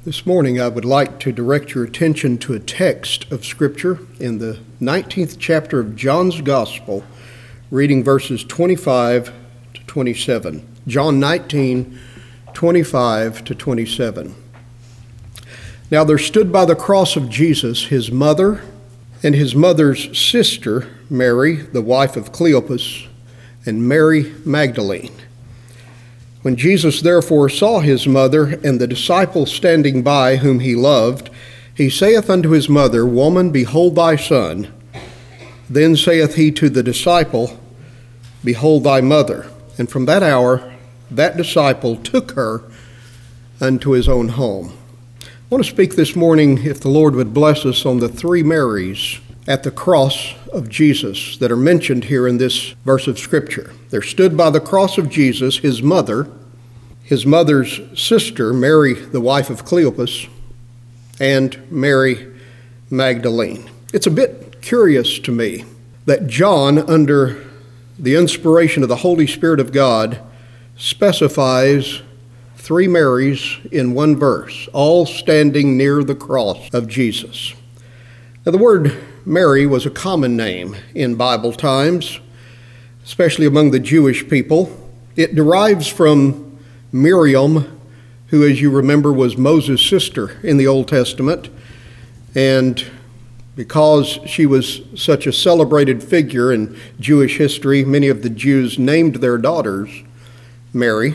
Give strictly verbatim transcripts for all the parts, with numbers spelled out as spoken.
This morning I would like to direct your attention to a text of Scripture in the nineteenth chapter of John's Gospel, reading verses twenty-five to twenty-seven. John nineteen, twenty-five to twenty-seven. Now there stood by the cross of Jesus his mother and his mother's sister, Mary, the wife of Cleopas, and Mary Magdalene. When Jesus therefore saw his mother and the disciple standing by whom he loved, he saith unto his mother, Woman, behold thy son. Then saith he to the disciple, Behold thy mother. And from that hour that disciple took her unto his own home. I want to speak this morning, if the Lord would bless us, on the three Marys at the cross of Jesus that are mentioned here in this verse of Scripture. There stood by the cross of Jesus his mother, his mother's sister, Mary, the wife of Cleopas, and Mary Magdalene. It's a bit curious to me that John, under the inspiration of the Holy Spirit of God, specifies three Marys in one verse, all standing near the cross of Jesus. Now, the word Mary was a common name in Bible times, especially among the Jewish people. It derives from Miriam, who, as you remember, was Moses' sister in the Old Testament. And because she was such a celebrated figure in Jewish history, many of the Jews named their daughters Mary.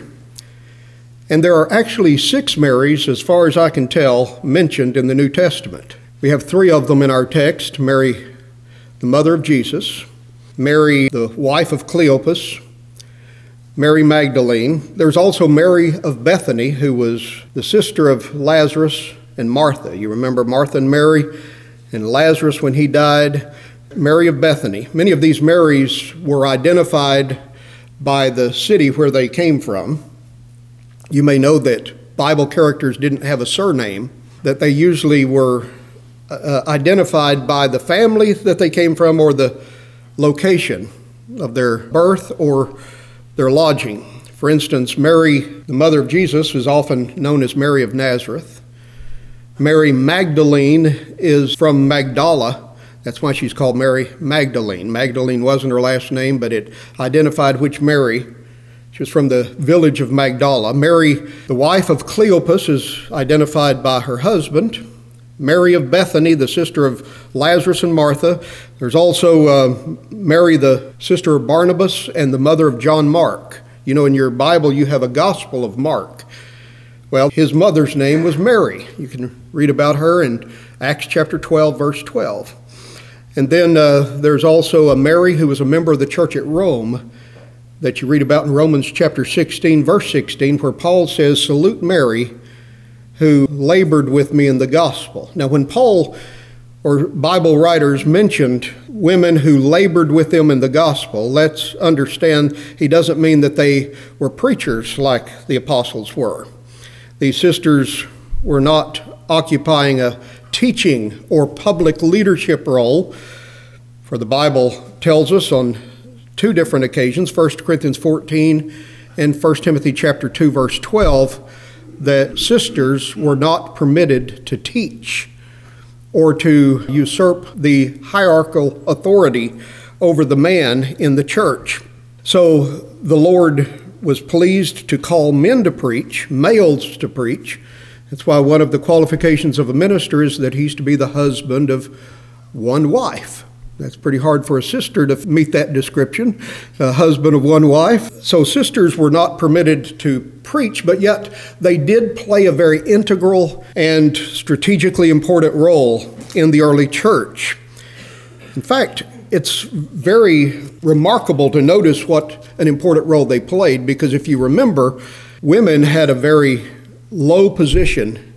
And there are actually six Marys, as far as I can tell, mentioned in the New Testament. We have three of them in our text: Mary, the mother of Jesus; Mary, the wife of Cleopas; Mary Magdalene. There's also Mary of Bethany, who was the sister of Lazarus and Martha. You remember Martha and Mary, and Lazarus when he died. Mary of Bethany. Many of these Marys were identified by the city where they came from. You may know that Bible characters didn't have a surname, that they usually were uh, identified by the family that they came from or the location of their birth or their lodging. For instance, Mary, the mother of Jesus, is often known as Mary of Nazareth. Mary Magdalene is from Magdala. That's why she's called Mary Magdalene. Magdalene wasn't her last name, but it identified which Mary. She was from the village of Magdala. Mary, the wife of Cleopas, is identified by her husband. Mary of Bethany, the sister of Lazarus and Martha. There's also uh, Mary, the sister of Barnabas and the mother of John Mark. You know, in your Bible, you have a Gospel of Mark. Well, his mother's name was Mary. You can read about her in Acts chapter twelve, verse twelve. And then uh, there's also a Mary who was a member of the church at Rome that you read about in Romans chapter sixteen, verse sixteen, where Paul says, Salute Mary, who labored with me in the gospel. Now, when Paul or Bible writers mentioned women who labored with them in the gospel, let's understand he doesn't mean that they were preachers like the apostles were. These sisters were not occupying a teaching or public leadership role, for the Bible tells us on two different occasions, First Corinthians fourteen and First Timothy chapter two, verse twelve, that sisters were not permitted to teach or to usurp the hierarchical authority over the man in the church. So the Lord was pleased to call men to preach, males to preach. That's why one of the qualifications of a minister is that he's to be the husband of one wife. That's pretty hard for a sister to meet that description, a husband of one wife. So sisters were not permitted to preach, but yet they did play a very integral and strategically important role in the early church. In fact, it's very remarkable to notice what an important role they played, because if you remember, women had a very low position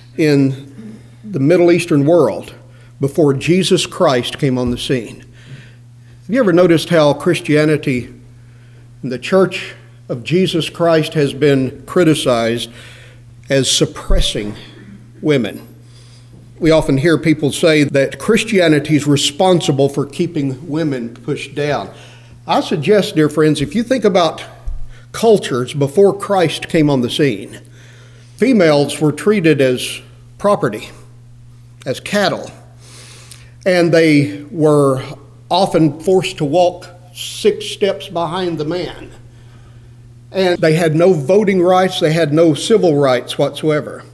in the Middle Eastern world before Jesus Christ came on the scene. Have you ever noticed how Christianity, the Church of Jesus Christ, has been criticized as suppressing women? We often hear people say that Christianity is responsible for keeping women pushed down. I suggest, dear friends, if you think about cultures before Christ came on the scene, females were treated as property, as cattle, and they were often forced to walk six steps behind the man. And they had no voting rights, they had no civil rights whatsoever.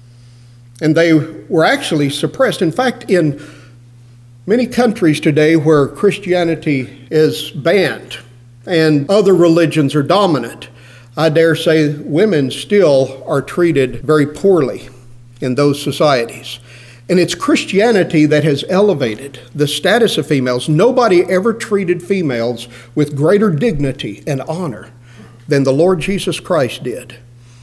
And they were actually suppressed. In fact, in many countries today where Christianity is banned and other religions are dominant, I dare say women still are treated very poorly in those societies. And it's Christianity that has elevated the status of females. Nobody ever treated females with greater dignity and honor than the Lord Jesus Christ did.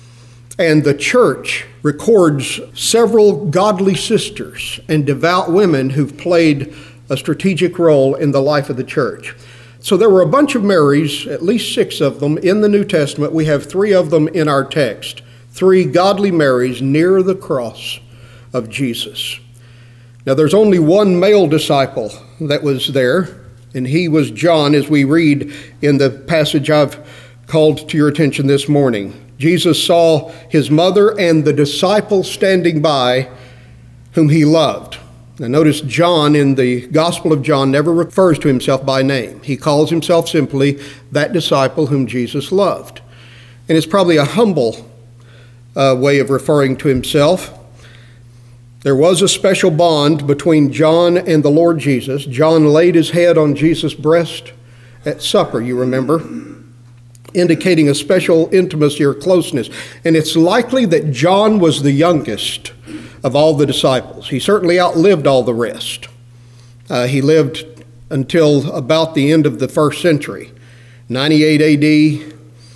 And the church records several godly sisters and devout women who've played a strategic role in the life of the church. So there were a bunch of Marys, at least six of them, in the New Testament. We have three of them in our text. Three godly Marys near the cross of Jesus. Now there's only one male disciple that was there, and he was John, as we read in the passage I've called to your attention this morning. Jesus saw his mother and the disciple standing by whom he loved. Now notice John in the Gospel of John never refers to himself by name. He calls himself simply that disciple whom Jesus loved. And it's probably a humble uh, way of referring to himself. There was a special bond between John and the Lord Jesus. John laid his head on Jesus' breast at supper, you remember, indicating a special intimacy or closeness. And it's likely that John was the youngest of all the disciples. He certainly outlived all the rest. Uh, he lived until about the end of the first century, ninety-eight A D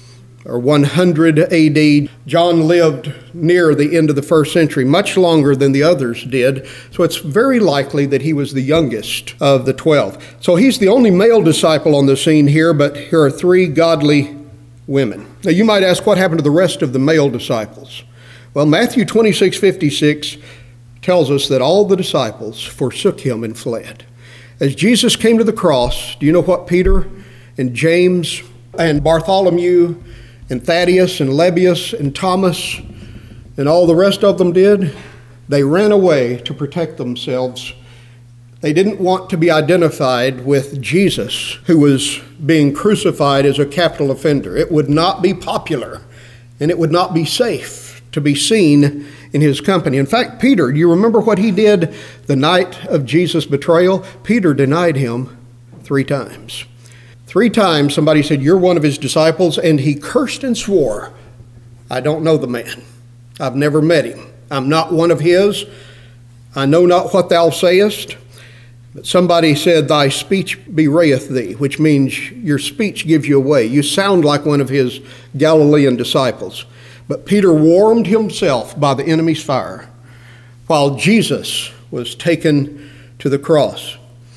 or one hundred A D. John lived near the end of the first century, much longer than the others did. So it's very likely that he was the youngest of the twelve. So he's the only male disciple on the scene here, but here are three godly women. Now you might ask, what happened to the rest of the male disciples? Well, Matthew twenty-six fifty-six tells us that all the disciples forsook him and fled. As Jesus came to the cross, do you know what Peter and James and Bartholomew and Thaddeus and Lebbaeus and Thomas and all the rest of them did? They ran away to protect themselves. They didn't want to be identified with Jesus, who was being crucified as a capital offender. It would not be popular, and it would not be safe to be seen in his company. In fact, Peter, do you remember what he did the night of Jesus' betrayal? Peter denied him three times. Three times somebody said, "You're one of his disciples," and he cursed and swore, "I don't know the man. I've never met him. I'm not one of his. I know not what thou sayest." But somebody said, "Thy speech bewrayeth thee," which means your speech gives you away. You sound like one of his Galilean disciples. But Peter warmed himself by the enemy's fire while Jesus was taken to the cross.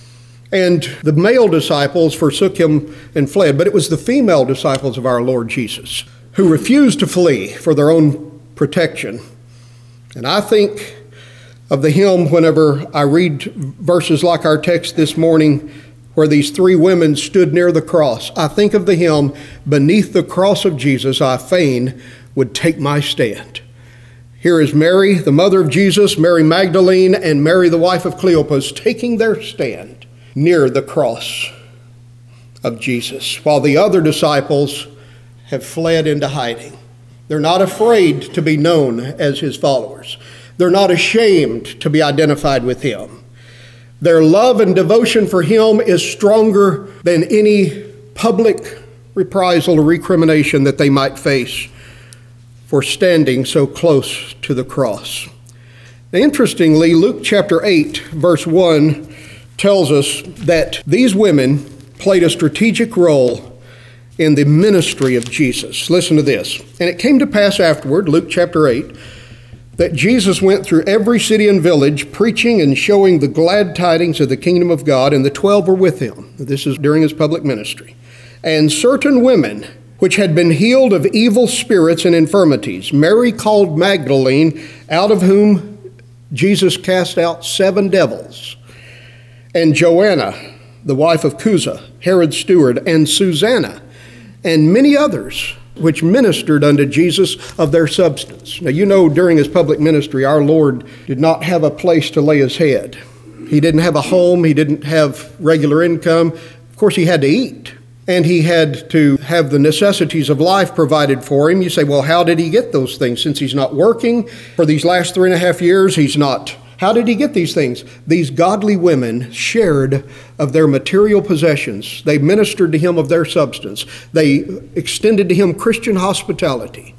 And the male disciples forsook him and fled, but it was the female disciples of our Lord Jesus who refused to flee for their own protection. And I think of the hymn whenever I read verses like our text this morning, where these three women stood near the cross. I think of the hymn, "Beneath the cross of Jesus, I fain would take my stand." Here is Mary, the mother of Jesus, Mary Magdalene, and Mary, the wife of Cleopas, taking their stand near the cross of Jesus, while the other disciples have fled into hiding. They're not afraid to be known as his followers. They're not ashamed to be identified with him. Their love and devotion for him is stronger than any public reprisal or recrimination that they might face for standing so close to the cross. Now, interestingly, Luke chapter eight, verse one tells us that these women played a strategic role in the ministry of Jesus. Listen to this. "And it came to pass afterward," Luke chapter eight, "that Jesus went through every city and village, preaching and showing the glad tidings of the kingdom of God, and the twelve were with him." This is during his public ministry. "And certain women, which had been healed of evil spirits and infirmities, Mary called Magdalene, out of whom Jesus cast out seven devils, and Joanna, the wife of Chuza, Herod's steward, and Susanna, and many others, which ministered unto Jesus of their substance. Now, you know, during his public ministry, our Lord did not have a place to lay his head. He didn't have a home. He didn't have regular income. Of course, he had to eat, and he had to have the necessities of life provided for him. You say, well, how did he get those things? Since he's not working for these last three and a half years, he's not. How did he get these things? These godly women shared of their material possessions. They ministered to him of their substance. They extended to him Christian hospitality.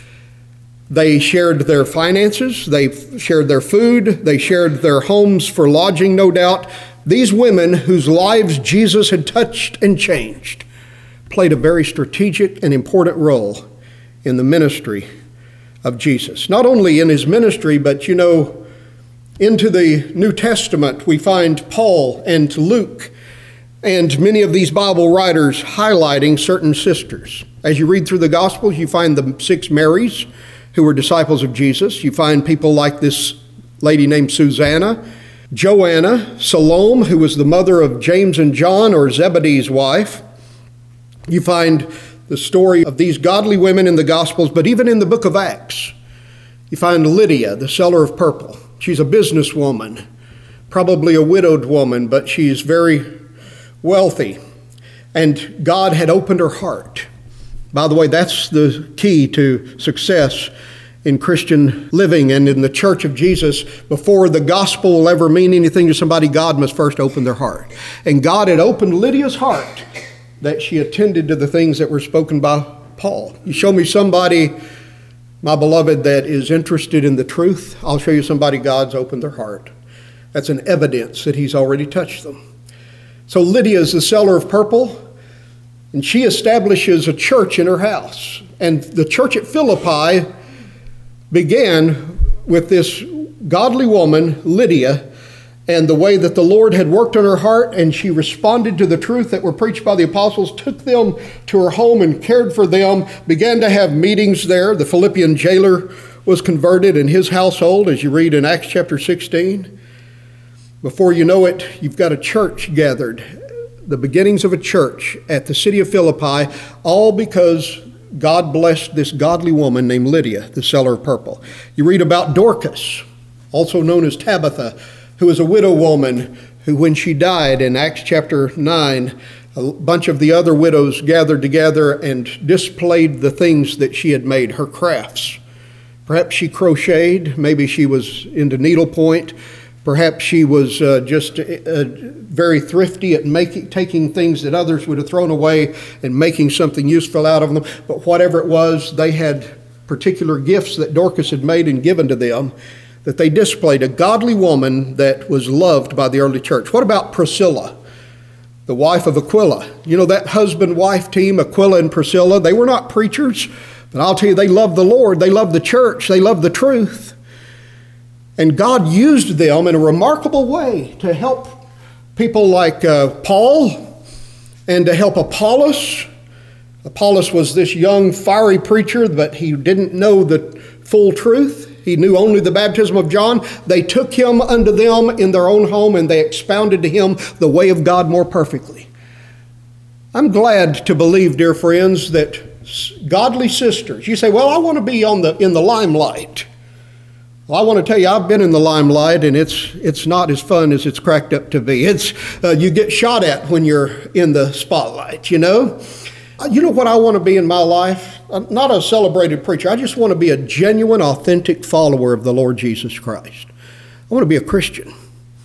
They shared their finances. They shared their food. They shared their homes for lodging, no doubt. These women, whose lives Jesus had touched and changed, played a very strategic and important role in the ministry of Jesus. Not only in his ministry, but you know, into the New Testament, we find Paul and Luke and many of these Bible writers highlighting certain sisters. As you read through the Gospels, you find the six Marys who were disciples of Jesus. You find people like this lady named Susanna, Joanna, Salome, who was the mother of James and John, or Zebedee's wife. You find the story of these godly women in the Gospels, but even in the book of Acts, you find Lydia, the seller of purple. She's a businesswoman, probably a widowed woman, but she's very wealthy. And God had opened her heart. By the way, that's the key to success in Christian living and in the church of Jesus. Before the gospel will ever mean anything to somebody, God must first open their heart. And God had opened Lydia's heart that she attended to the things that were spoken by Paul. You show me somebody, my beloved, that is interested in the truth, I'll show you somebody God's opened their heart. That's an evidence that he's already touched them. So Lydia is the seller of purple, and she establishes a church in her house. And the church at Philippi began with this godly woman, Lydia, and the way that the Lord had worked on her heart, and she responded to the truth that were preached by the apostles, took them to her home and cared for them, began to have meetings there. The Philippian jailer was converted in his household, as you read in Acts chapter sixteen. Before you know it, you've got a church gathered, the beginnings of a church at the city of Philippi, all because God blessed this godly woman named Lydia, the seller of purple. You read about Dorcas, also known as Tabitha, who was a widow woman who, when she died in Acts chapter nine, a bunch of the other widows gathered together and displayed the things that she had made, her crafts. Perhaps she crocheted, maybe she was into needlepoint, perhaps she was uh, just uh, very thrifty at making, taking things that others would have thrown away and making something useful out of them. But whatever it was, they had particular gifts that Dorcas had made and given to them, that they displayed, a godly woman that was loved by the early church. What about Priscilla, the wife of Aquila? You know, that husband-wife team, Aquila and Priscilla, they were not preachers, but I'll tell you, they loved the Lord, they loved the church, they loved the truth. And God used them in a remarkable way to help people like uh, Paul and to help Apollos. Apollos was this young, fiery preacher, but he didn't know the full truth. He knew only the baptism of John. They took him unto them in their own home, and they expounded to him the way of God more perfectly. I'm glad to believe, dear friends, that godly sisters, you say, well, I want to be on the in the limelight. Well, I want to tell you, I've been in the limelight, and it's it's not as fun as it's cracked up to be. It's uh, you get shot at when you're in the spotlight, you know. You know what I want to be in my life? I'm not a celebrated preacher. I just want to be a genuine, authentic follower of the Lord Jesus Christ. I want to be a Christian.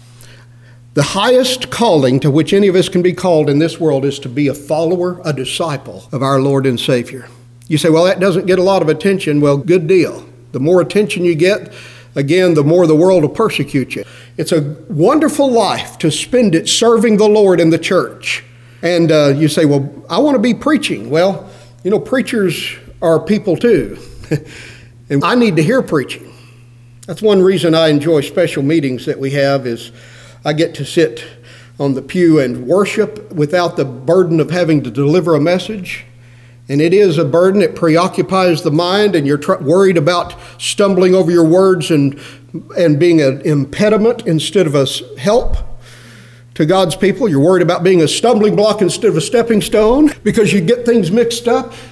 The highest calling to which any of us can be called in this world is to be a follower, a disciple of our Lord and Savior. You say, well, that doesn't get a lot of attention. Well, good deal. The more attention you get, again, the more the world will persecute you. It's a wonderful life to spend it serving the Lord in the church. And uh, you say, well, I want to be preaching. Well, you know, preachers are people too. And I need to hear preaching. That's one reason I enjoy special meetings that we have, is I get to sit on the pew and worship without the burden of having to deliver a message. And it is a burden. It preoccupies the mind, and you're tr- worried about stumbling over your words and, and being an impediment instead of a help to God's people. You're worried about being a stumbling block instead of a stepping stone because you get things mixed up.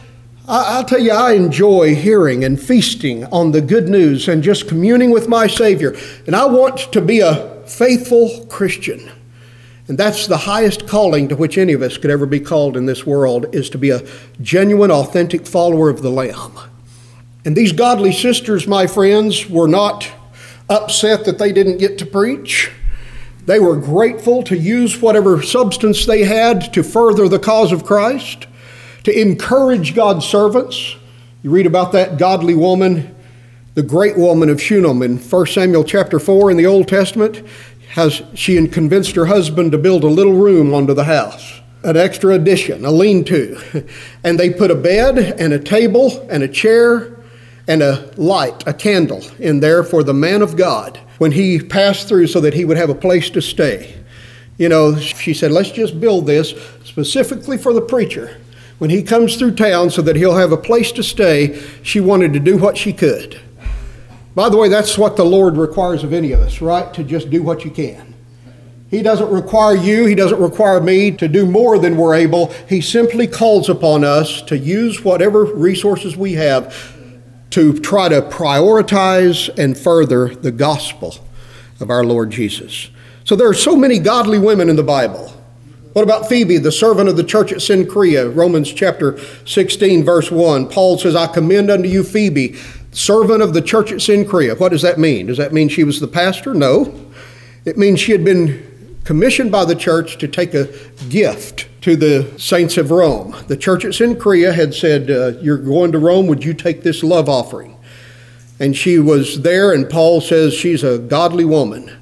I, I'll tell you, I enjoy hearing and feasting on the good news and just communing with my Savior. And I want to be a faithful Christian. And that's the highest calling to which any of us could ever be called in this world, is to be a genuine, authentic follower of the Lamb. And these godly sisters, my friends, were not upset that they didn't get to preach. They were grateful to use whatever substance they had to further the cause of Christ, to encourage God's servants. You read about that godly woman, the great woman of Shunem in First Samuel chapter four in the Old Testament. Has she had convinced her husband to build a little room onto the house, an extra addition, a lean-to. And they put a bed and a table and a chair and a light, a candle in there for the man of God when he passed through, so that he would have a place to stay. You know, she said, let's just build this specifically for the preacher. When he comes through town so that he'll have a place to stay, she wanted to do what she could. By the way, that's what the Lord requires of any of us, right? To just do what you can. He doesn't require you, He doesn't require me to do more than we're able. He simply calls upon us to use whatever resources we have to try to prioritize and further the gospel of our Lord Jesus. So there are so many godly women in the Bible. What about Phoebe, the servant of the church at Cenchrea? Romans chapter sixteen, verse one. Paul says, I commend unto you Phoebe, servant of the church at Cenchrea. What does that mean? Does that mean she was the pastor? No. It means she had been commissioned by the church to take a gift to the saints of Rome. The church at Cenchrea had said, uh, you're going to Rome, would you take this love offering? And she was there, and Paul says she's a godly woman.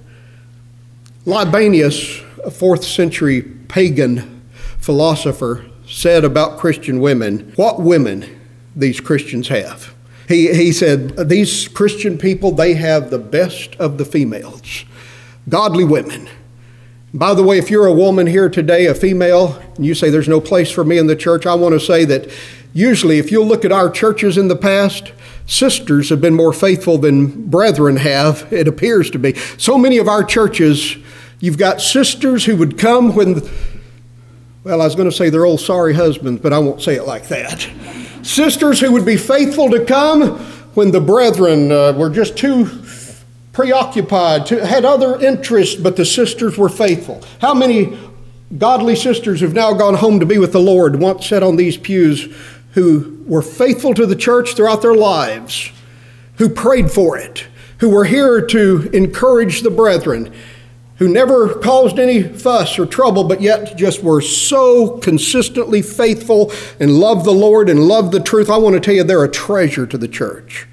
Libanius, a fourth century pagan philosopher, said about Christian women, what women these Christians have. He, he said, these Christian people, they have the best of the females, godly women. By the way, if you're a woman here today, a female, and you say there's no place for me in the church, I want to say that usually if you'll look at our churches in the past, sisters have been more faithful than brethren have, it appears to be. So many of our churches, you've got sisters who would come when, well, I was going to say they're old sorry husbands, but I won't say it like that. Sisters who would be faithful to come when the brethren uh, were just too preoccupied, to, had other interests, but the sisters were faithful. How many godly sisters have now gone home to be with the Lord, once sat on these pews, who were faithful to the church throughout their lives, who prayed for it, who were here to encourage the brethren, who never caused any fuss or trouble, but yet just were so consistently faithful and loved the Lord and loved the truth. I want to tell you, they're a treasure to the church.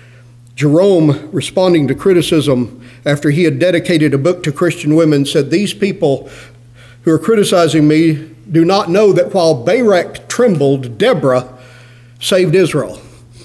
Jerome, responding to criticism after he had dedicated a book to Christian women, said, these people who are criticizing me do not know that while Barak trembled, Deborah saved Israel.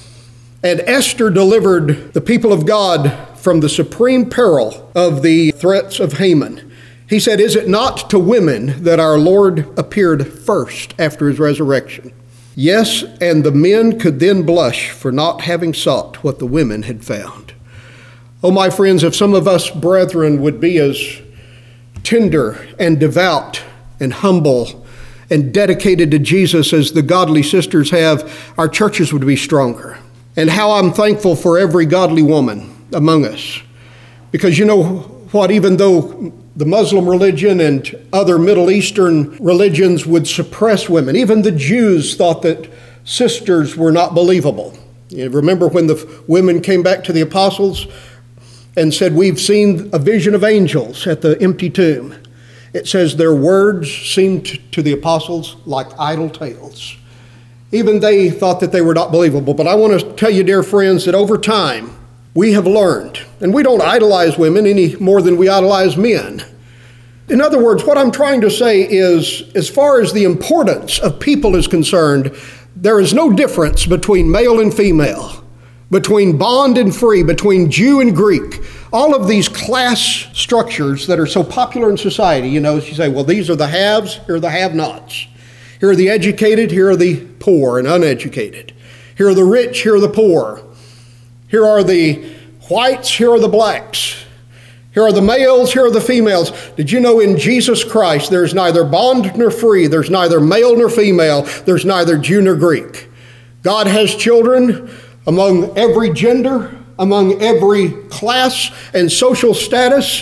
And Esther delivered the people of God from the supreme peril of the threats of Haman. He said, is it not to women that our Lord appeared first after his resurrection? Yes, and the men could then blush for not having sought what the women had found. Oh, my friends, if some of us brethren would be as tender and devout and humble and dedicated to Jesus as the godly sisters have, our churches would be stronger. And how I'm thankful for every godly woman among us. Because you know what, even though the Muslim religion and other Middle Eastern religions would suppress women, even the Jews thought that sisters were not believable. You remember when the women came back to the apostles and said, we've seen a vision of angels at the empty tomb. It says their words seemed to the apostles like idle tales. Even they thought that they were not believable. But I want to tell you, dear friends, that over time, we have learned, and we don't idolize women any more than we idolize men. In other words, what I'm trying to say is, as far as the importance of people is concerned, there is no difference between male and female, between bond and free, between Jew and Greek. All of these class structures that are so popular in society, you know, you say, well, these are the haves, here are the have-nots. Here are the educated, here are the poor and uneducated. Here are the rich, here are the poor. Here are the whites, here are the blacks. Here are the males, here are the females. Did you know in Jesus Christ there's neither bond nor free, there's neither male nor female, there's neither Jew nor Greek. God has children among every gender, among every class and social status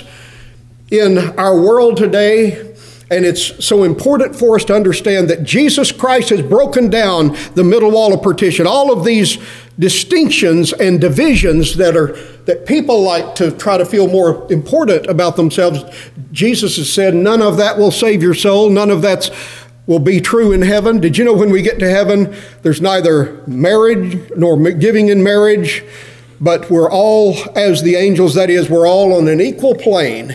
in our world today. And it's so important for us to understand that Jesus Christ has broken down the middle wall of partition. All of these distinctions and divisions that are that people like to try to feel more important about themselves, Jesus has said, none of that will save your soul. None of that will be true in heaven. Did you know when we get to heaven, there's neither marriage nor giving in marriage, but we're all, as the angels, that is, we're all on an equal plane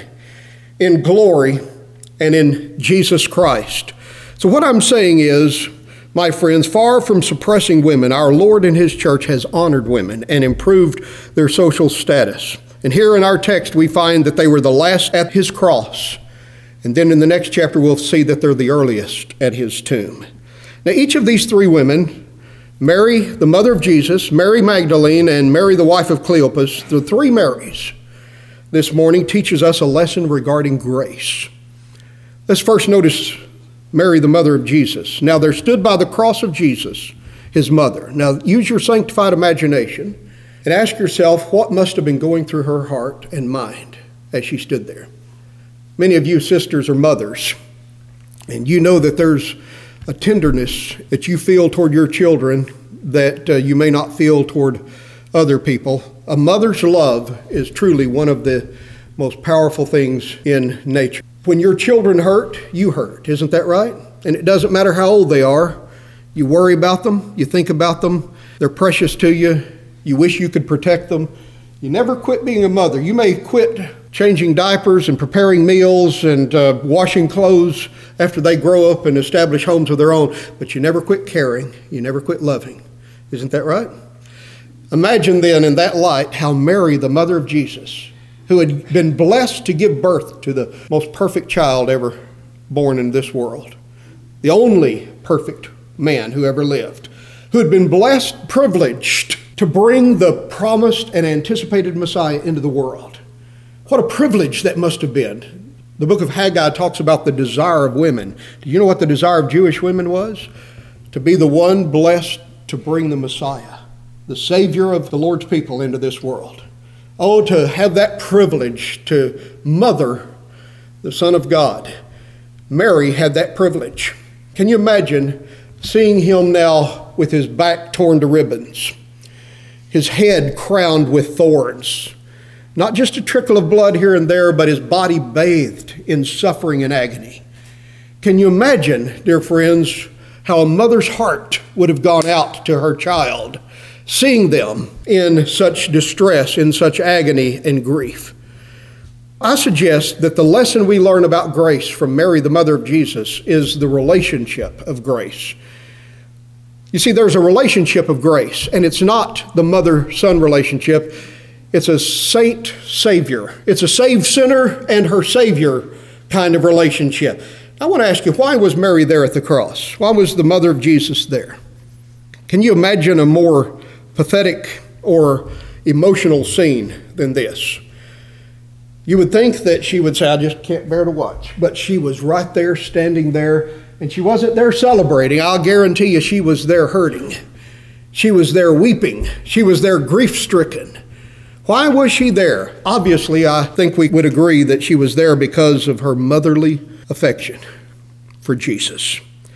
in glory and in Jesus Christ. So what I'm saying is, my friends, far from suppressing women, our Lord and His church has honored women and improved their social status. And here in our text, we find that they were the last at His cross. And then in the next chapter, we'll see that they're the earliest at His tomb. Now, each of these three women, Mary, the mother of Jesus, Mary Magdalene, and Mary, the wife of Cleopas, the three Marys, this morning teaches us a lesson regarding grace. Let's first notice Mary, the mother of Jesus. Now there stood by the cross of Jesus, His mother. Now use your sanctified imagination and ask yourself what must have been going through her heart and mind as she stood there. Many of you sisters are mothers, and you know that there's a tenderness that you feel toward your children that uh, you may not feel toward other people. A mother's love is truly one of the most powerful things in nature. When your children hurt, you hurt. Isn't that right? And it doesn't matter how old they are. You worry about them. You think about them. They're precious to you. You wish you could protect them. You never quit being a mother. You may quit changing diapers and preparing meals and uh, washing clothes after they grow up and establish homes of their own, but you never quit caring. You never quit loving. Isn't that right? Imagine then in that light how Mary, the mother of Jesus, who had been blessed to give birth to the most perfect child ever born in this world, the only perfect man who ever lived, who had been blessed, privileged to bring the promised and anticipated Messiah into the world. What a privilege that must have been. The book of Haggai talks about the desire of women. Do you know what the desire of Jewish women was? To be the one blessed to bring the Messiah, the Savior of the Lord's people, into this world. Oh, to have that privilege to mother the Son of God. Mary had that privilege. Can you imagine seeing him now with his back torn to ribbons, his head crowned with thorns, not just a trickle of blood here and there, but his body bathed in suffering and agony? Can you imagine, dear friends, how a mother's heart would have gone out to her child, seeing them in such distress, in such agony and grief? I suggest that the lesson we learn about grace from Mary, the mother of Jesus, is the relationship of grace. You see, there's a relationship of grace, and it's not the mother-son relationship. It's a saint-savior. It's a saved sinner and her savior kind of relationship. I want to ask you, why was Mary there at the cross? Why was the mother of Jesus there? Can you imagine a more pathetic or emotional scene than this? You would think that she would say, I just can't bear to watch. But she was right there, standing there, and she wasn't there celebrating. I'll guarantee you she was there hurting. She was there weeping. She was there grief-stricken. Why was she there? Obviously, I think we would agree that she was there because of her motherly affection for Jesus.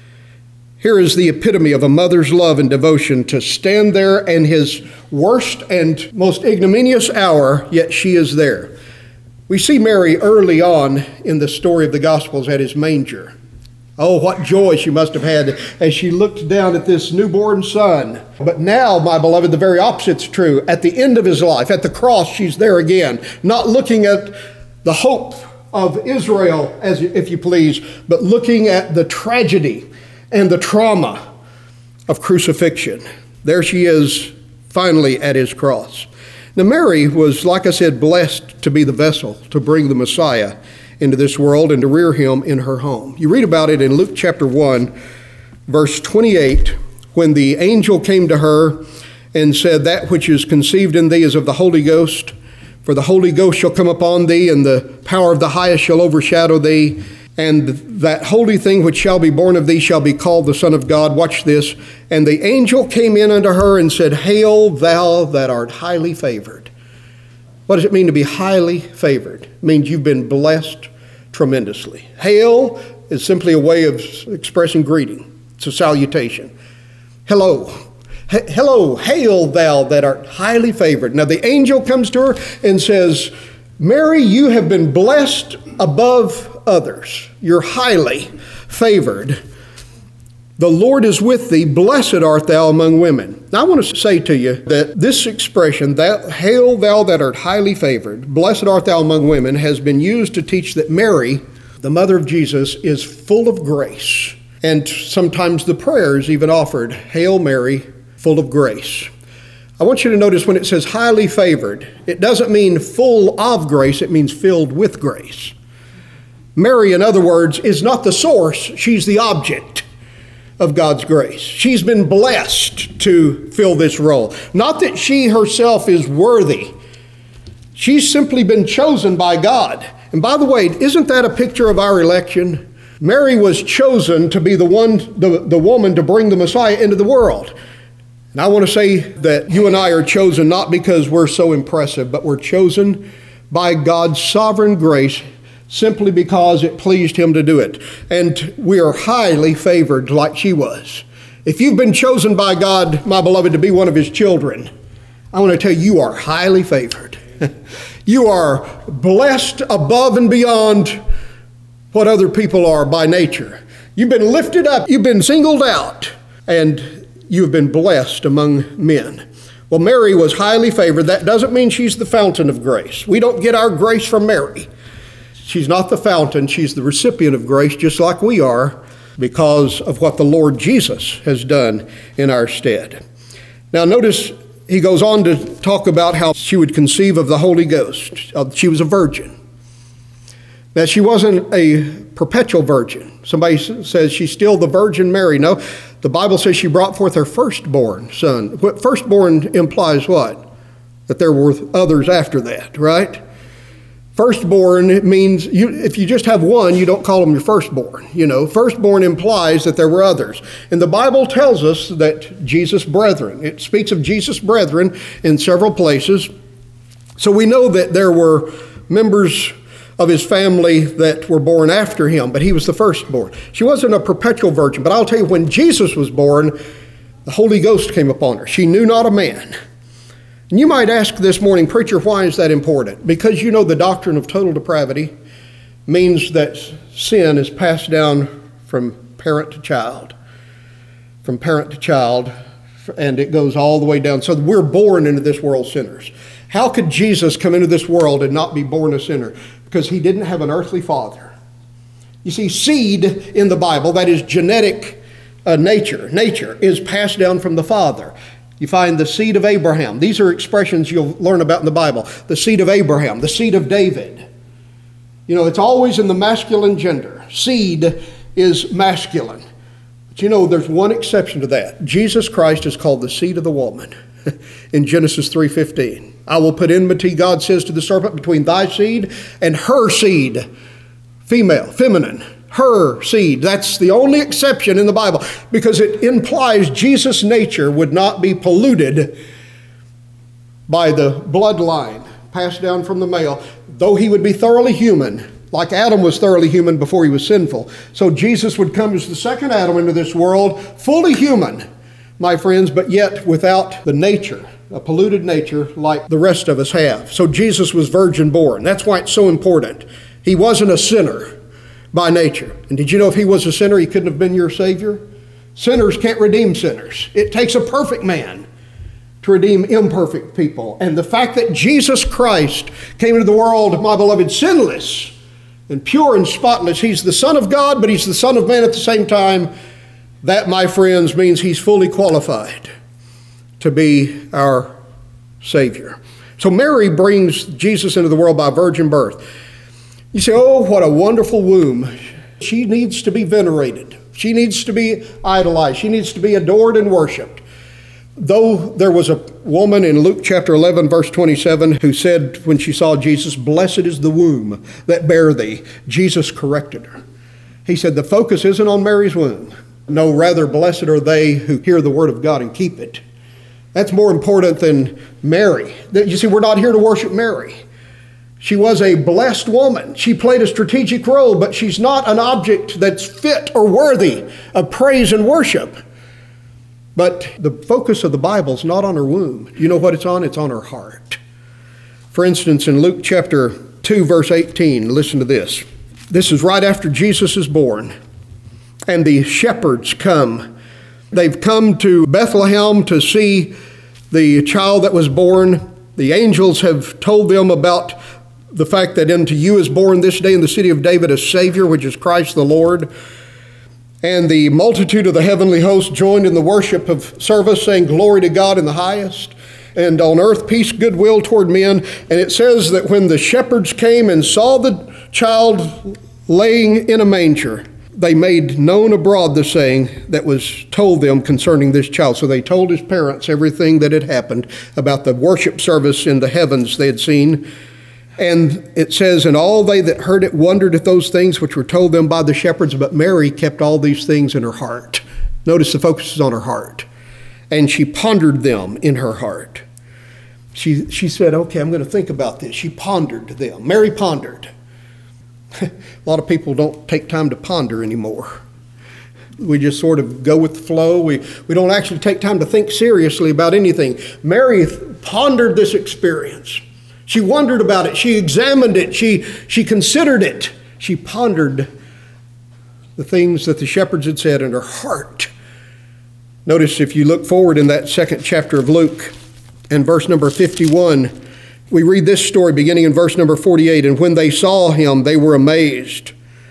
Here is the epitome of a mother's love and devotion, to stand there in his worst and most ignominious hour, yet she is there. We see Mary early on in the story of the Gospels at his manger. Oh, what joy she must have had as she looked down at this newborn son. But now, my beloved, the very opposite's true. At the end of his life, at the cross, she's there again, not looking at the hope of Israel, as if you please, but looking at the tragedy and the trauma of crucifixion. There she is, finally at his cross. Now, Mary was, like I said, blessed to be the vessel to bring the Messiah into this world and to rear him in her home. You read about it in Luke chapter one, verse twenty-eight, when the angel came to her and said, that which is conceived in thee is of the Holy Ghost, for the Holy Ghost shall come upon thee, and the power of the highest shall overshadow thee. And that holy thing which shall be born of thee shall be called the Son of God. Watch this. And the angel came in unto her and said, Hail, thou that art highly favored. What does it mean to be highly favored? It means you've been blessed tremendously. Hail is simply a way of expressing greeting. It's a salutation. Hello. H- hello, hail thou that art highly favored. Now the angel comes to her and says, Mary, you have been blessed above others. You're highly favored. The Lord is with thee. Blessed art thou among women. Now I want to say to you that this expression, that hail thou that art highly favored, blessed art thou among women, has been used to teach that Mary, the mother of Jesus, is full of grace. And sometimes the prayer is even offered, Hail Mary, full of grace. I want you to notice when it says highly favored, it doesn't mean full of grace, it means filled with grace. Mary, in other words, is not the source, she's the object of God's grace. She's been blessed to fill this role. Not that she herself is worthy. She's simply been chosen by God. And by the way, isn't that a picture of our election? Mary was chosen to be the one, the, the woman to bring the Messiah into the world. And I want to say that you and I are chosen not because we're so impressive, but we're chosen by God's sovereign grace simply because it pleased him to do it. And we are highly favored like she was. If you've been chosen by God, my beloved, to be one of his children, I want to tell you, you are highly favored. You are blessed above and beyond what other people are by nature. You've been lifted up. You've been singled out. And you've been blessed among men. Well, Mary was highly favored. That doesn't mean she's the fountain of grace. We don't get our grace from Mary. She's not the fountain. She's the recipient of grace, just like we are, because of what the Lord Jesus has done in our stead. Now, notice he goes on to talk about how she would conceive of the Holy Ghost. She was a virgin. Now, she wasn't a perpetual virgin. Somebody says she's still the Virgin Mary. No, the Bible says she brought forth her firstborn son. What firstborn implies what? That there were others after that, right? Firstborn means you, if you just have one, you don't call them your firstborn. You know, firstborn implies that there were others. And the Bible tells us that Jesus' brethren, it speaks of Jesus' brethren in several places. So we know that there were members of his family that were born after him, but he was the firstborn. She wasn't a perpetual virgin, but I'll tell you, when Jesus was born, the Holy Ghost came upon her. She knew not a man. And you might ask this morning, preacher, why is that important? Because you know the doctrine of total depravity means that sin is passed down from parent to child, from parent to child, and it goes all the way down. So we're born into this world sinners. How could Jesus come into this world and not be born a sinner? Because he didn't have an earthly father. You see, seed in the Bible, that is genetic uh, nature, nature is passed down from the father. You find the seed of Abraham. These are expressions you'll learn about in the Bible. The seed of Abraham, the seed of David. You know, it's always in the masculine gender. Seed is masculine. But you know, there's one exception to that. Jesus Christ is called the seed of the woman in Genesis three fifteen. I will put enmity, God says to the serpent, between thy seed and her seed. Female, feminine. Her seed. That's the only exception in the Bible because it implies Jesus' nature would not be polluted by the bloodline passed down from the male, though he would be thoroughly human, like Adam was thoroughly human before he was sinful. So Jesus would come as the second Adam into this world, fully human, my friends, but yet without the nature, a polluted nature like the rest of us have. So Jesus was virgin born. That's why it's so important. He wasn't a sinner by nature. And did you know if he was a sinner, he couldn't have been your Savior? Sinners can't redeem sinners. It takes a perfect man to redeem imperfect people. And the fact that Jesus Christ came into the world, my beloved, sinless and pure and spotless, he's the Son of God, but he's the Son of Man at the same time. That, my friends, means he's fully qualified to be our Savior. So Mary brings Jesus into the world by virgin birth. You say, oh, what a wonderful womb. She needs to be venerated. She needs to be idolized. She needs to be adored and worshiped. Though there was a woman in Luke chapter eleven, verse twenty-seven, who said when she saw Jesus, blessed is the womb that bare thee, Jesus corrected her. He said the focus isn't on Mary's womb. No, rather, blessed are they who hear the word of God and keep it. That's more important than Mary. You see, we're not here to worship Mary. She was a blessed woman. She played a strategic role, but she's not an object that's fit or worthy of praise and worship. But the focus of the Bible is not on her womb. You know what it's on? It's on her heart. For instance, in Luke chapter two, verse eighteen, listen to this. This is right after Jesus is born. And the shepherds come. They've come to Bethlehem to see the child that was born. The angels have told them about the fact that unto you is born this day in the city of David a Savior, which is Christ the Lord. And the multitude of the heavenly host joined in the worship of service, saying, glory to God in the highest, and on earth peace, goodwill toward men. And it says that when the shepherds came and saw the child laying in a manger, they made known abroad the saying that was told them concerning this child. So they told his parents everything that had happened about the worship service in the heavens they had seen. And it says, and all they that heard it wondered at those things which were told them by the shepherds, but Mary kept all these things in her heart. Notice the focus is on her heart. And she pondered them in her heart. She, she said, okay, I'm going to think about this. She pondered them. Mary pondered. A lot of people don't take time to ponder anymore. We just sort of go with the flow. We, we don't actually take time to think seriously about anything. Mary pondered this experience. She wondered about it. She examined it. She, she considered it. She pondered the things that the shepherds had said in her heart. Notice if you look forward in that second chapter of Luke and verse number fifty-one, we read this story beginning in verse number forty-eight. And when they saw him, they were amazed.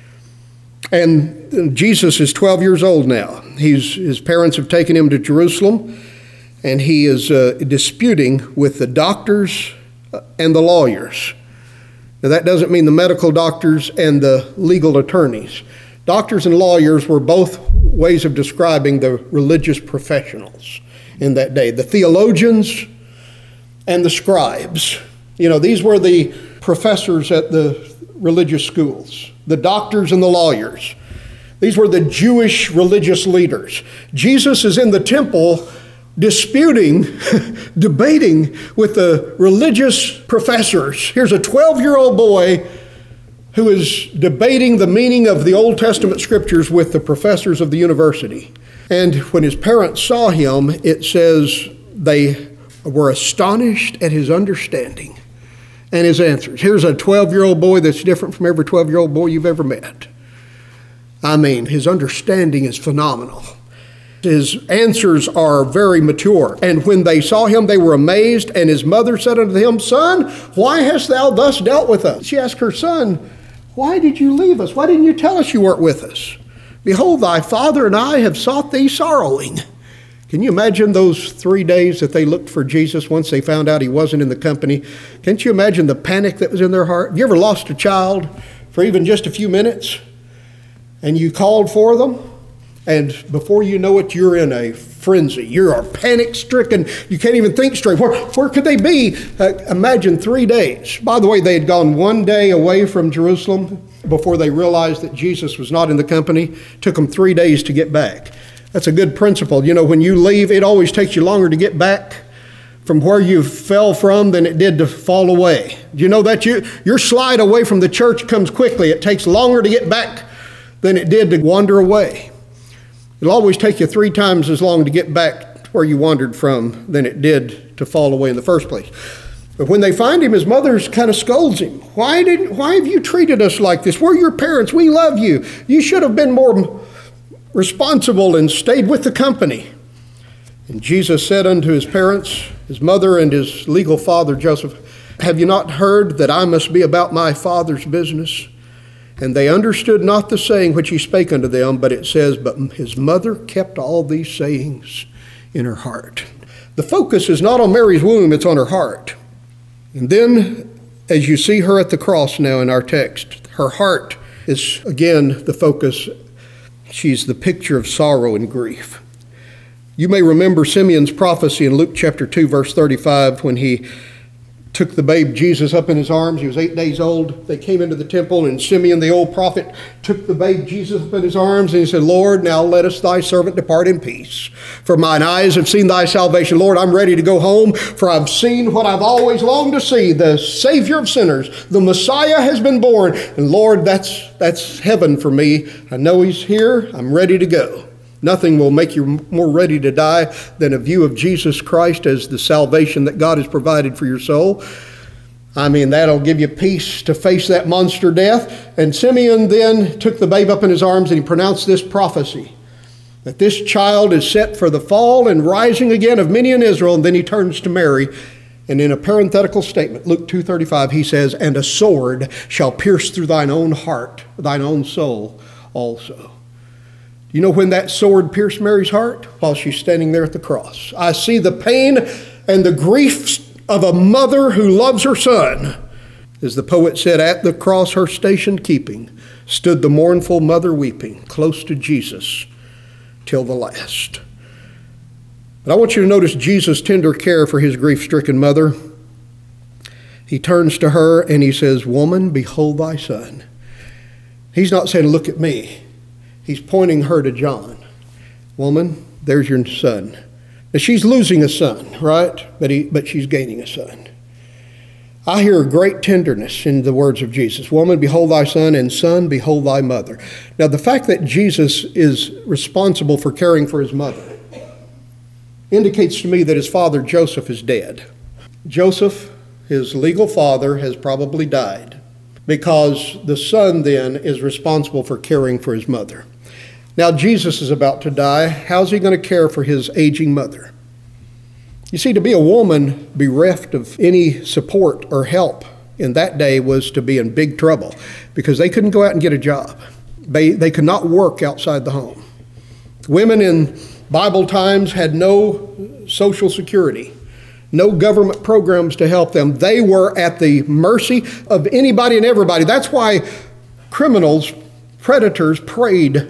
And Jesus is twelve years old now. He's, his parents have taken him to Jerusalem, and he is uh, disputing with the doctors and the lawyers. Now that doesn't mean the medical doctors and the legal attorneys. Doctors and lawyers were both ways of describing the religious professionals in that day. The theologians and the scribes. You know, these were the professors at the religious schools, the doctors and the lawyers. These were the Jewish religious leaders. Jesus is in the temple disputing, debating with the religious professors. Here's a twelve-year-old boy who is debating the meaning of the Old Testament scriptures with the professors of the university. And when his parents saw him, it says they were astonished at his understanding and his answers. Here's a twelve-year-old boy that's different from every twelve-year-old boy you've ever met. I mean, his understanding is phenomenal. His answers are very mature. And when they saw him, they were amazed. And his mother said unto him, Son, why hast thou thus dealt with us? She asked her son, Why did you leave us? Why didn't you tell us you weren't with us? Behold, thy father and I have sought thee sorrowing. Can you imagine those three days that they looked for Jesus once they found out he wasn't in the company? Can't you imagine the panic that was in their heart? Have you ever lost a child for even just a few minutes? And you called for them? And before you know it, you're in a frenzy. You are panic-stricken. You can't even think straight. Where, where could they be? Uh, imagine three days. By the way, they had gone one day away from Jerusalem before they realized that Jesus was not in the company. It took them three days to get back. That's a good principle. You know, when you leave, it always takes you longer to get back from where you fell from than it did to fall away. Do you know that? You, your slide away from the church comes quickly. It takes longer to get back than it did to wander away. It'll always take you three times as long to get back where you wandered from than it did to fall away in the first place. But when they find him, his mother kind of scolds him. Why didn't? Why have you treated us like this? We're your parents. We love you. You should have been more responsible and stayed with the company. And Jesus said unto his parents, his mother and his legal father, Joseph, Have you not heard that I must be about my Father's business? And they understood not the saying which he spake unto them, but it says, But his mother kept all these sayings in her heart. The focus is not on Mary's womb, it's on her heart. And then, as you see her at the cross now in our text, her heart is, again, the focus. She's the picture of sorrow and grief. You may remember Simeon's prophecy in Luke chapter two, verse thirty-five, when he took the babe Jesus up in his arms. He was eight days old. They came into the temple, and Simeon, the old prophet, took the babe Jesus up in his arms, and he said, Lord, now lettest thy servant depart in peace. For mine eyes have seen thy salvation. Lord, I'm ready to go home, for I've seen what I've always longed to see, the Savior of sinners. The Messiah has been born. And Lord, that's, that's heaven for me. I know he's here. I'm ready to go. Nothing will make you more ready to die than a view of Jesus Christ as the salvation that God has provided for your soul. I mean, that'll give you peace to face that monster death. And Simeon then took the babe up in his arms and he pronounced this prophecy, that this child is set for the fall and rising again of many in Israel. And then he turns to Mary, and in a parenthetical statement, Luke two thirty-five, he says, and a sword shall pierce through thine own heart, thine own soul also. You know when that sword pierced Mary's heart? While she's standing there at the cross. I see the pain and the grief of a mother who loves her son. As the poet said, at the cross her station keeping, stood the mournful mother weeping, close to Jesus till the last. But I want you to notice Jesus' tender care for his grief-stricken mother. He turns to her and he says, woman, behold thy son. He's not saying, look at me. He's pointing her to John. Woman, there's your son. Now she's losing a son, right? But he, but she's gaining a son. I hear great tenderness in the words of Jesus. Woman, behold thy son, and son, behold thy mother. Now the fact that Jesus is responsible for caring for his mother indicates to me that his father Joseph is dead. Joseph, his legal father, has probably died because the son then is responsible for caring for his mother. Now Jesus is about to die. How's he going to care for his aging mother? You see, to be a woman bereft of any support or help in that day was to be in big trouble because they couldn't go out and get a job. They, they could not work outside the home. Women in Bible times had no social security, no government programs to help them. They were at the mercy of anybody and everybody. That's why criminals, predators preyed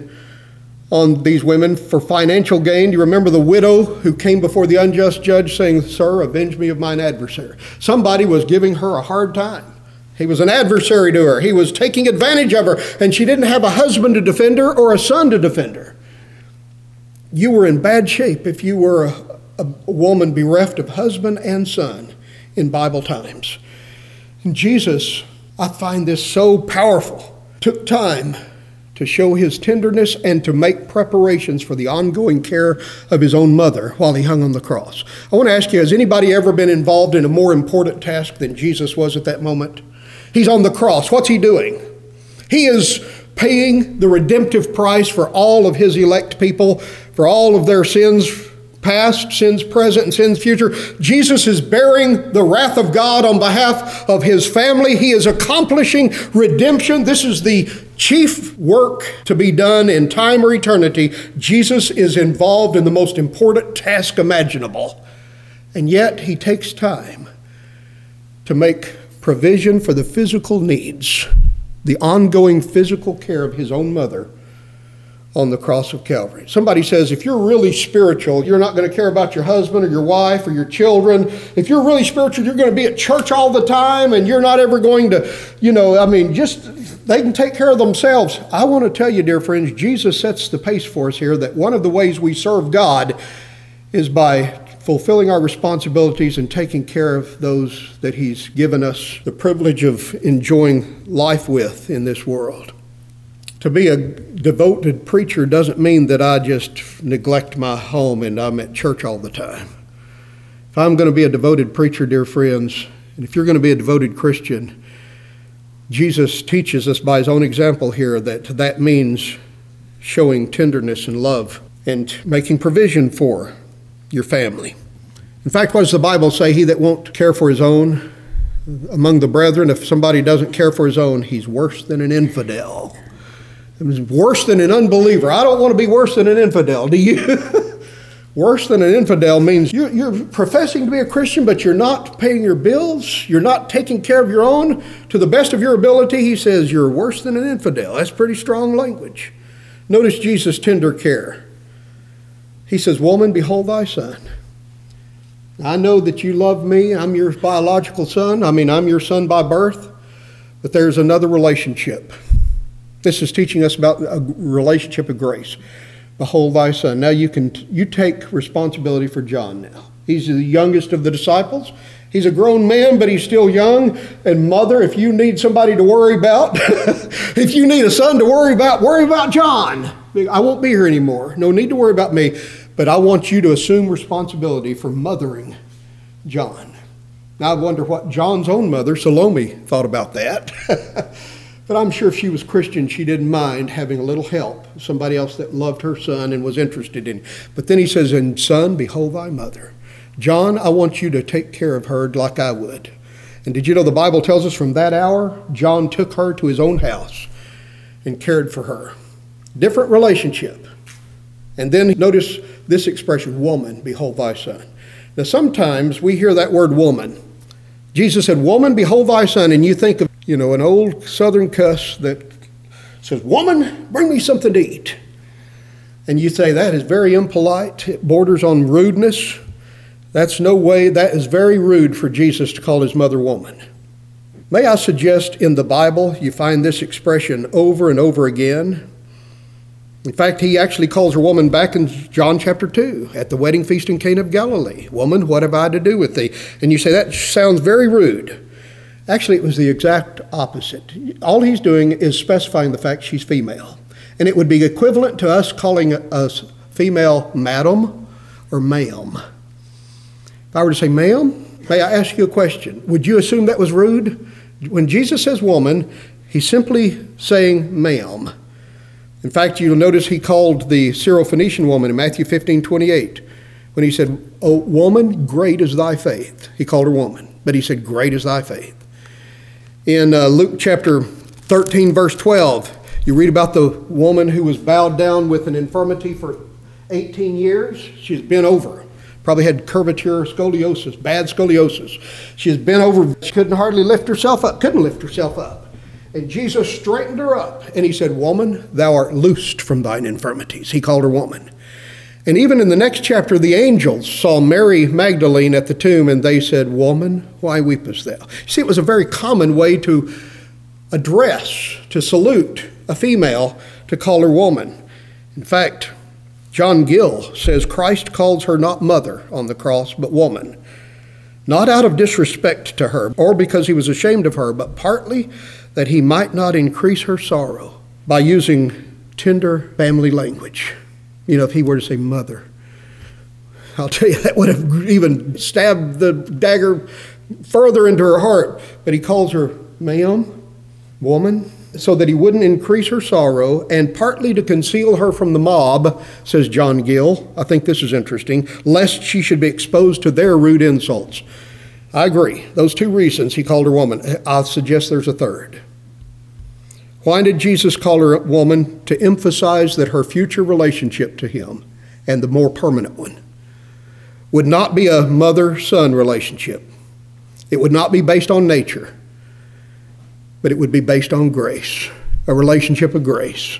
on these women for financial gain. Do you remember the widow who came before the unjust judge saying, sir, avenge me of mine adversary? Somebody was giving her a hard time. He was an adversary to her. He was taking advantage of her, and she didn't have a husband to defend her or a son to defend her. You were in bad shape if you were a, a woman bereft of husband and son in Bible times. And Jesus, I find this so powerful, took time to show his tenderness and to make preparations for the ongoing care of his own mother while he hung on the cross. I want to ask you, has anybody ever been involved in a more important task than Jesus was at that moment? He's on the cross. What's he doing? He is paying the redemptive price for all of his elect people, for all of their sins past, sins present, and sins future. Jesus is bearing the wrath of God on behalf of his family. He is accomplishing redemption. This is the chief work to be done in time or eternity. Jesus is involved in the most important task imaginable. And yet he takes time to make provision for the physical needs, the ongoing physical care of his own mother on the cross of Calvary. Somebody says, if you're really spiritual, you're not going to care about your husband or your wife or your children. If you're really spiritual, you're going to be at church all the time and you're not ever going to, you know, I mean, just, they can take care of themselves. I want to tell you, dear friends, Jesus sets the pace for us here that one of the ways we serve God is by fulfilling our responsibilities and taking care of those that he's given us the privilege of enjoying life with in this world. To be a devoted preacher doesn't mean that I just neglect my home and I'm at church all the time. If I'm going to be a devoted preacher, dear friends, and if you're going to be a devoted Christian, Jesus teaches us by his own example here that that means showing tenderness and love and making provision for your family. In fact, what does the Bible say? He that won't care for his own among the brethren, if somebody doesn't care for his own, he's worse than an infidel. It's worse than an unbeliever. I don't want to be worse than an infidel. Do you? Worse than an infidel means you're, you're professing to be a Christian, but you're not paying your bills. You're not taking care of your own to the best of your ability. He says you're worse than an infidel. That's pretty strong language. Notice Jesus' tender care. He says, woman, behold thy son. I know that you love me. I'm your biological son. I mean, I'm your son by birth. But there's another relationship. This is teaching us about a relationship of grace. Behold thy son. Now you can you take responsibility for John now. He's the youngest of the disciples. He's a grown man, but he's still young. And mother, if you need somebody to worry about, if you need a son to worry about, worry about John. I won't be here anymore. No need to worry about me. But I want you to assume responsibility for mothering John. Now I wonder what John's own mother, Salome, thought about that. But I'm sure if she was Christian, she didn't mind having a little help, somebody else that loved her son and was interested in him. But then he says, and son, behold thy mother. John, I want you to take care of her like I would. And did you know the Bible tells us from that hour, John took her to his own house and cared for her. Different relationship. And then notice this expression, woman, behold thy son. Now sometimes we hear that word woman. Jesus said, woman, behold thy son. And you think of, you know, an old southern cuss that says, woman, bring me something to eat. And you say, that is very impolite. It borders on rudeness. That's no way. That is very rude for Jesus to call his mother woman. May I suggest in the Bible you find this expression over and over again. In fact, he actually calls her woman back in John chapter two at the wedding feast in Cana of Galilee. Woman, what have I to do with thee? And you say, that sounds very rude. Actually, it was the exact opposite. All he's doing is specifying the fact she's female. And it would be equivalent to us calling a female madam or ma'am. If I were to say, ma'am, may I ask you a question? Would you assume that was rude? When Jesus says woman, he's simply saying ma'am. In fact, you'll notice he called the Syrophoenician woman in Matthew fifteen twenty-eight. When he said, O woman, great is thy faith. He called her woman, but he said, great is thy faith. In uh, Luke chapter thirteen, verse twelve, you read about the woman who was bowed down with an infirmity for eighteen years. She's bent over. Probably had curvature, scoliosis, bad scoliosis. She was bent over. She couldn't hardly lift herself up. Couldn't lift herself up. And Jesus straightened her up. And he said, woman, thou art loosed from thine infirmities. He called her woman. And even in the next chapter, the angels saw Mary Magdalene at the tomb, and they said, woman, why weepest thou? You see, it was a very common way to address, to salute a female, to call her woman. In fact, John Gill says Christ calls her not mother on the cross, but woman. Not out of disrespect to her, or because he was ashamed of her, but partly that he might not increase her sorrow by using tender family language. You know, if he were to say mother, I'll tell you, that would have even stabbed the dagger further into her heart. But he calls her ma'am, woman, so that he wouldn't increase her sorrow, and partly to conceal her from the mob, says John Gill. I think this is interesting, lest she should be exposed to their rude insults. I agree. Those two reasons he called her woman. I'll suggest there's a third. Why did Jesus call her a woman? To emphasize that her future relationship to him, and the more permanent one, would not be a mother-son relationship. It would not be based on nature, but it would be based on grace, a relationship of grace.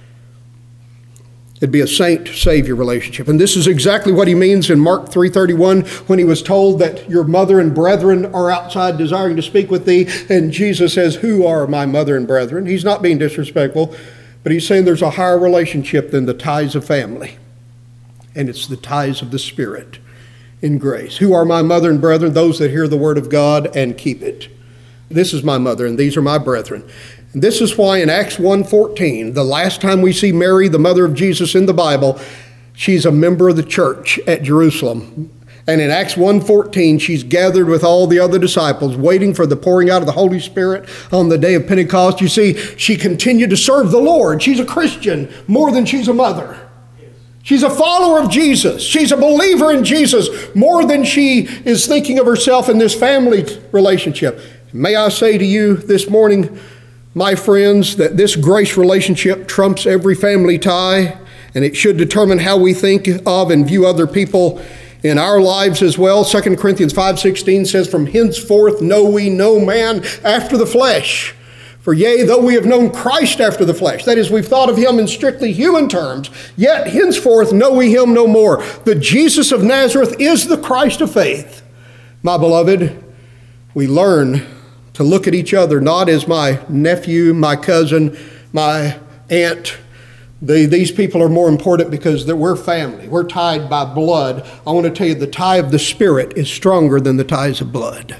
It'd be a saint-savior relationship. And this is exactly what he means in Mark three thirty-one when he was told that your mother and brethren are outside desiring to speak with thee. And Jesus says, who are my mother and brethren? He's not being disrespectful, but he's saying there's a higher relationship than the ties of family. And it's the ties of the Spirit in grace. Who are my mother and brethren? Those that hear the word of God and keep it. This is my mother and these are my brethren. And this is why in Acts one fourteen, the last time we see Mary, the mother of Jesus in the Bible, she's a member of the church at Jerusalem. And in Acts one fourteen, she's gathered with all the other disciples, waiting for the pouring out of the Holy Spirit on the day of Pentecost. You see, she continued to serve the Lord. She's a Christian more than she's a mother. She's a follower of Jesus. She's a believer in Jesus more than she is thinking of herself in this family relationship. May I say to you this morning, my friends, that this grace relationship trumps every family tie, and it should determine how we think of and view other people in our lives as well. Second Corinthians five sixteen says, from henceforth know we no man after the flesh. For yea, though we have known Christ after the flesh, that is, we've thought of him in strictly human terms, yet henceforth know we him no more. The Jesus of Nazareth is the Christ of faith. My beloved, we learn to look at each other not as my nephew, my cousin, my aunt. The, these people are more important because we're family. We're tied by blood. I want to tell you, the tie of the Spirit is stronger than the ties of blood.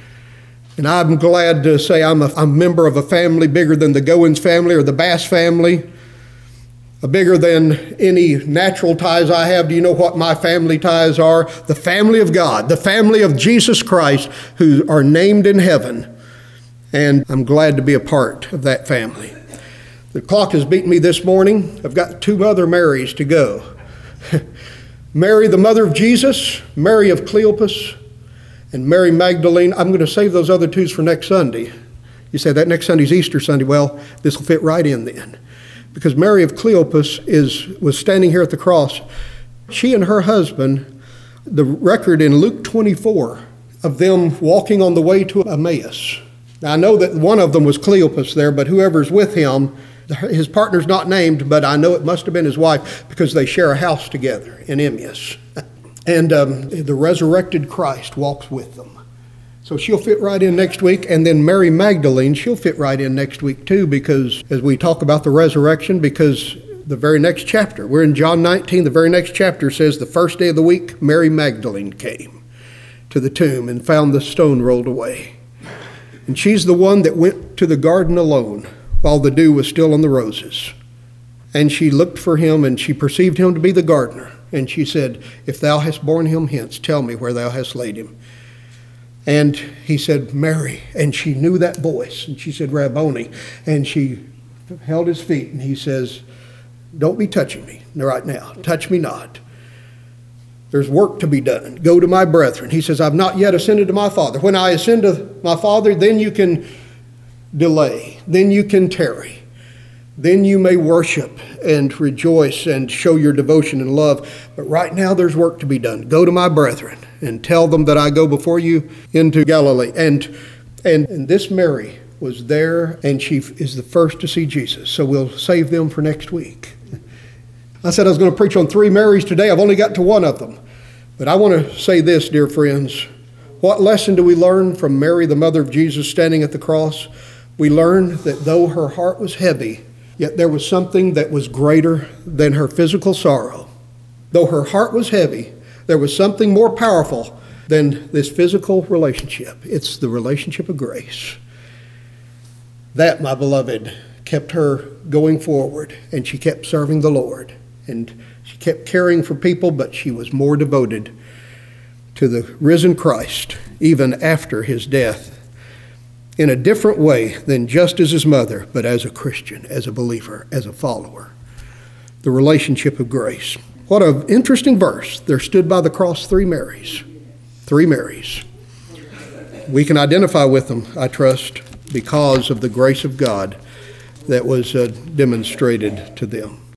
And I'm glad to say I'm a, I'm a member of a family bigger than the Goins family or the Bass family, bigger than any natural ties I have. Do you know what my family ties are? The family of God, the family of Jesus Christ, who are named in heaven. And I'm glad to be a part of that family. The clock has beaten me this morning. I've got two other Marys to go. Mary, the mother of Jesus, Mary of Cleopas, and Mary Magdalene. I'm going to save those other twos for next Sunday. You say that next Sunday's Easter Sunday. Well, this will fit right in then. Because Mary of Cleopas is was standing here at the cross. She and her husband, the record in Luke twenty-four of them walking on the way to Emmaus. Now, I know that one of them was Cleopas there, but whoever's with him, his partner's not named, but I know it must have been his wife because they share a house together in Emmaus. And um, the resurrected Christ walks with them. So she'll fit right in next week. And then Mary Magdalene, she'll fit right in next week too, because as we talk about the resurrection, because the very next chapter, we're in John nineteen, the very next chapter says the first day of the week, Mary Magdalene came to the tomb and found the stone rolled away. And she's the one that went to the garden alone while the dew was still on the roses. And she looked for him and she perceived him to be the gardener. And she said, if thou hast borne him hence, tell me where thou hast laid him. And he said, Mary. And she knew that voice. And she said, Rabboni. And she held his feet. And he says, don't be touching me right now. Touch me not. There's work to be done. Go to my brethren. He says, I've not yet ascended to my Father. When I ascend to my Father, then you can delay. Then you can tarry. Then you may worship and rejoice and show your devotion and love. But right now there's work to be done. Go to my brethren and tell them that I go before you into Galilee. And, and, and this Mary was there, and she is the first to see Jesus. So we'll save them for next week. I said I was going to preach on three Marys today. I've only got to one of them. But I want to say this, dear friends. What lesson do we learn from Mary, the mother of Jesus, standing at the cross? We learn that though her heart was heavy, yet there was something that was greater than her physical sorrow. Though her heart was heavy, there was something more powerful than this physical relationship. It's the relationship of grace. That, my beloved, kept her going forward, and she kept serving the Lord. And she kept caring for people, but she was more devoted to the risen Christ, even after his death, in a different way than just as his mother, but as a Christian, as a believer, as a follower. The relationship of grace. What an interesting verse. There stood by the cross three Marys. Three Marys. We can identify with them, I trust, because of the grace of God that was uh, demonstrated to them.